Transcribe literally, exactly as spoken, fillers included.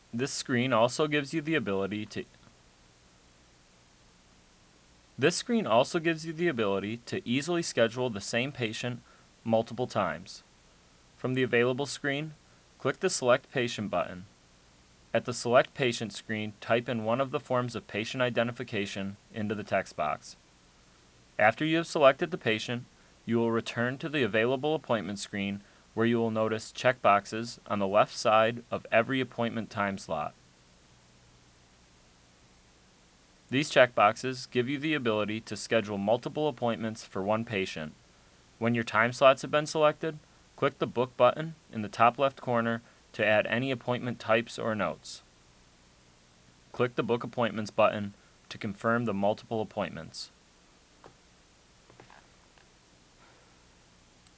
This screen also gives you the ability to This screen also gives you the ability to easily schedule the same patient multiple times. From the Available screen, click the Select Patient button. At the Select Patient screen, type in one of the forms of patient identification into the text box. After you have selected the patient, you will return to the Available Appointment screen where you will notice checkboxes on the left side of every appointment time slot. These checkboxes give you the ability to schedule multiple appointments for one patient. When your time slots have been selected, click the Book button in the top left corner to add any appointment types or notes. Click the Book Appointments button to confirm the multiple appointments.